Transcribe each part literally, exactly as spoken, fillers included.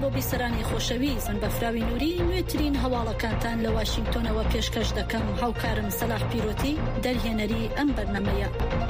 بۆ بیسەرانی خۆشەویست بەفراوی نووری نوێترین هەواڵەکانتان لە واشنگتۆنەوە پێشکەش دەکەم. هاوکارم سەلاح پیرۆتی دەرهێنەری ئەم بەرنامەیە.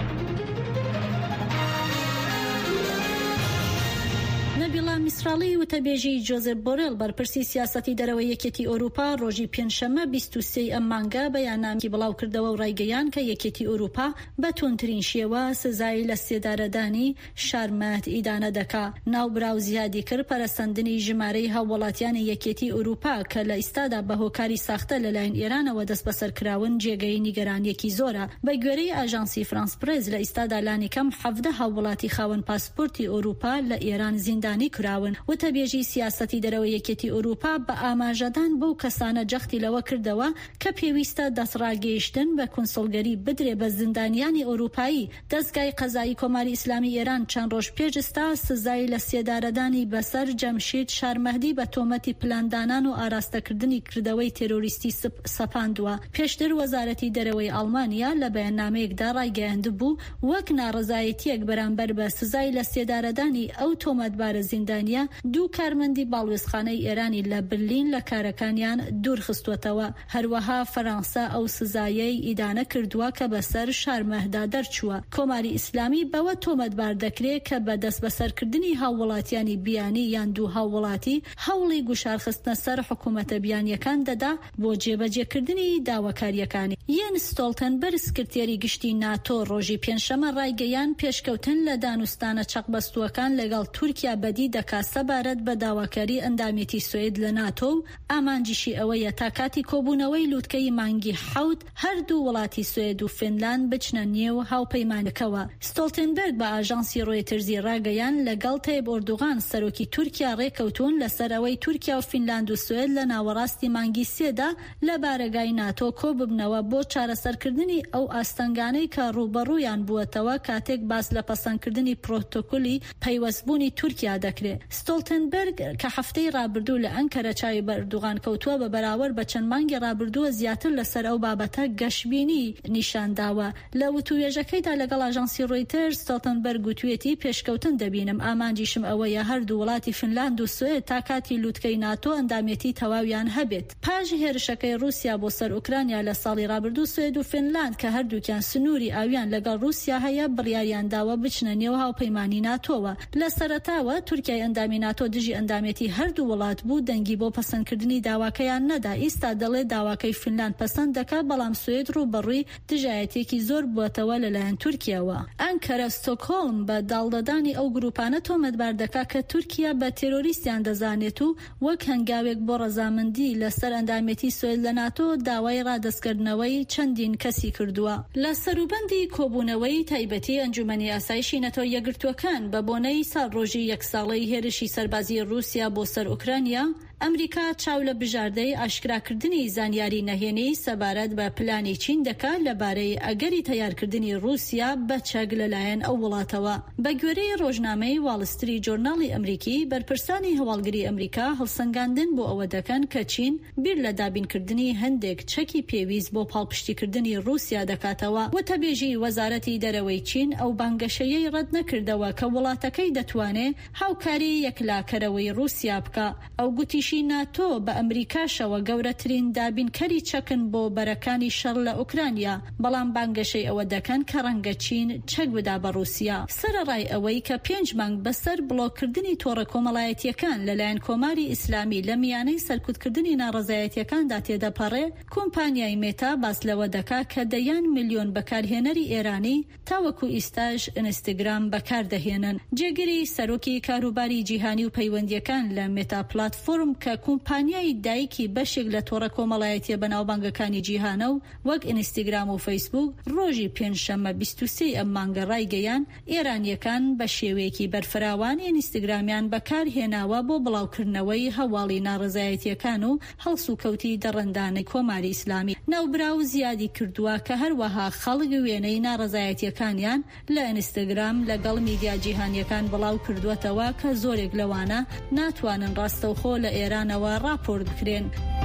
نەبیڵا میسراڵی وتەبێژی جۆزێف بۆرێل بەرپرسی سیاسەتی دەرەوەی یەکێتی ئەوروپا ڕۆژی پێنجشەممە بیست و سێ ئەم مانگە بەیاننامەی بڵاو کردەوە و ڕایگەیان کە یەکێتی ئەوروپا بە توندترین شێوە سزای لە سێدارەدانی شارمەت ئیدانە دەکا. ناوبراو زیادی کرد پەرەسەندنی ژمارەی هاووڵاتیانی یەکێتی ئەوروپا کە لە ئیستادا بە هۆکاری ساختە لەلایەن ئێرانەوە دەست بەسەرکراون جێگەی نیگەرانیەکی زۆرە. بە گوێرەی ئاژانسی فرانس پرێس لە ئیستادا لانیکەم حەڤدە هاووڵاتی خاوەن پاسپۆرتی ئەوروپا لە ئێران زیندانی کراون. وتەبێژی سیاسەتی دەرەوەی یەکێتی ئەوروپا بە ئاماژەدان بەو کەسانە جەختی لەوە کردەوە کە پێویستە دەسڕاگەیشتن بە کونسڵگەری بدرێ بە زیندانیانی ئەوروپایی. دەستگای قەزایی کۆماری ئیسلامی ئێران چەند ڕۆژ پێشستا سزای لە سێدارەدانی بەسەر جەمشید شارمەهدی بە تۆمەتی پلاندانان و ئاراستەکردنی کردەوەی تێرۆریستی سەپاندووە. پێشتر وەزارەتی دەرەوەی ئەڵمانیا لە بەیاننامەیەکدا ڕایگەیاندبوو وەک ناڕەزایەتیەک بەرامبەر بە سزای لە سێدارەدانی ئەو تۆمەتبارە زیندانیا دوو کارمەندی باڵوێزخانەی ئێرانی لە برلین لە کارەکانیان دوور خستوەتەوە. هەروەها فەرەنسا ئەو سزایەی ئیدانە کردووە کە بەسەر شارمەهدا دەرچووە. کۆماری ئیسلامی بەوە تۆمەتبار دەکرێت کە بە دەست بەسەرکردنی هاووڵاتیانی بیانی یان دوو هاووڵاتی هەوڵی گوشارخستنە سەر حکوومەتە بیانیەکان دەدا بۆ جێبەجێکردنی داواکاریەکانی. یەن ستۆڵتەنبەرگ سکرتێری گشتی ناتۆ ڕۆژی پێنجشەممە ڕایگەیان پێشکەوتن لە دانوستانە چەقبەستووەکان لەگەڵ تورکیا بەدی دەکا سەبارەت بە داواکاری ئەندامێتی سوێد لە ناتۆ و ئامانجیشی ئەوەیە تا کاتی کۆبوونەوەی لووتکەی مانگی حەوت هەردوو وڵاتی سوێد و فینلاند بچنە نێو هاوپەیمانەکەوە. ستۆڵتەنبەرگ بە ئاژانسی ڕۆیترزی ڕاگەیان لەگەڵ تەیب ئۆردوغان سەرۆکی تورکیا ڕێکەوتون لەسەر ئەوەی تورکیا و فینلاند و سوێد لە ناوەڕاستی مانگی سێدا لە بارەگای ناتۆ کۆ ببنەوە بۆ چارەسەرکردنی ئەو ئاستەنگانەی کە ڕوبەڕوویان بووەتەوە کاتێک باس لە پەسەندکردنی پرۆتۆکۆلی پەیوەستبوونی تورکیا دەکرێت. ستۆڵتەنبەرگ کە هەفتەی ڕابردوو لە ئەنکەرە چاوی بە ئەردوغان کەوتووە بە بەراورد بە چەند مانگی ڕابردووە زیاتر لەسەر ئەو بابەتە گەشببینی نیشانداوە. لە وتوێژەکەیدا لەگەڵ ئاژانسی ڕۆیترز ستۆڵتەنبەرگ گوتوێتی پێشکەوتن دەبینم ئامانجیشم ئەوەیە هەردوو وڵاتی فینلاند و سوێد تا کاتی لووتکەی ناتۆ ئەندامێتی تەواویان هەبێت. پاش هێرشەکەی رووسیا بۆ سەر ئوکرانیا لە ساڵی ڕابردوو سوێد و فینلاند کە هەردووکیان سنووری ئاویان لەگەڵ رووسیا هەیە بڕیاریان داوە بچنە نێو هاوپەیمانی ناتۆوە. لە سەرەتاوە تورکیای ئەندامی ناتۆ دژی ئەندامێتی هەردوو وڵات بوو دەنگی بۆ پەسەندکردنی داواکەیان نەدا. ئیستا دەڵێ داواکەی فینلاند پەسەند دەکا بەڵام سوێد ڕووبەڕووی دژایەتێکی زۆر بووەتەوە لەلایەن تورکیاوە. ئەنکەرە ستۆکهۆلم بە داڵدەدانی ئەو گروپانە تۆمەتبار دەکا کە تورکیا بە تێرۆریستیان دەزانێت و وەک هەنگاوێک بۆ ڕەزامەندی لەسەر ئەندامێتی سوێد لە ناتۆ داوای ڕادەستکردنەوەی چەندین کەسی کردووە. لە سەروبەندی کۆبوونەوەی تایبەتی ئەنجومەنی ئاسایشی نەتۆ یەکگرتووەکان بە بۆنەی ساڵ ڕۆژی یەک ساڵەی هێرشی سەربازی رووسیا بۆ سەر ئوکرانیا ئەمریکا چاو لە بژاردەی ئاشکراکردنی زانیاری نەهێنی سەبارەت بە پلانی چین دەکات لەبارەی ئەگەری تەیارکردنی رووسیا بە چەک لەلایەن ئەو وڵاتەوە. بە گوێرەی ڕۆژنامەی واڵستری جۆرناڵی ئەمریکی بەرپرسانی هەواڵگری ئەمریکا هەڵسەنگاندن بۆ ئەوە دەکەن کە چین بیر لە دابینکردنی هەندێک چەکی پێویست بۆ پاڵپشتیکردنی رووسیا دەکاتەوە. وتەبێژی وەزارەتی دەرەوەی چین ئەو بانگەشەیەی ڕەت نەکردەوە کە وڵاتەکەی دەتوانێت هاوکاری یەکلاکەرەوەی رووسیا بکە. ئەو گوتیشی ناتۆ بە ئەمریکاشەوە گەورەترین دابینکەری چەکن بۆ بەرەکانی شەڕ لە ئوکرانیا، بەڵام بانگەشەی ئەوە دەکەن کە ڕەنگە چین چەک بدا بە رووسیا. سەرەڕای ئەوەی کە پێنج مانگ بەسەر بڵۆکردنی تۆڕە کۆمەڵایەتیەکان لەلایەن کۆماری ئیسلامی لە میانەی سەرکوتکردنی ناڕەزایەتیەکاندا تێدەپەڕێ، کۆمپانیای مێتا باس لەوە دەکا کە دەیان میلیۆن بەکارهێنەری ئێرانی تاوەکو ئیستاژ ئینستاگرام بەکاردەهێنن. جێگیری سەرۆکی کاروباری جیهانی و پەیوەندیەکان لە مێتا پلاتفۆرم کە کۆمپانیای دایکی بەشێک لە تۆڕە کۆمەڵایەتیە بەناوبانگەکانی جیهانە و وەک ئینستاگرام و فەیسبوک ڕۆژی پێنجشەممە بیست و سێ ئەم مانگە ڕایگەیان ئێرانیەکان بە شێوەیەکی بەرفراوان ئینستاگرامیان بەکارهێناوە بۆ بڵاوکردنەوەی هەواڵی ناڕەزایەتیەکان و هەڵس و کەوتی دەڕەندانەی کۆماری ئیسلامی. ناوبراو زیادی کردووە کە هەروەها خەڵک وێنەی ناڕەزایەتیەکانیان لە ئینستاگرام لەگەڵ میدیا جیهانیەکان بڵاو کردووەتەوە کە زۆرێک لەوانە ناتوانن ڕاستەوخۆ لە ئێرانەوە راپۆرت بکرێن.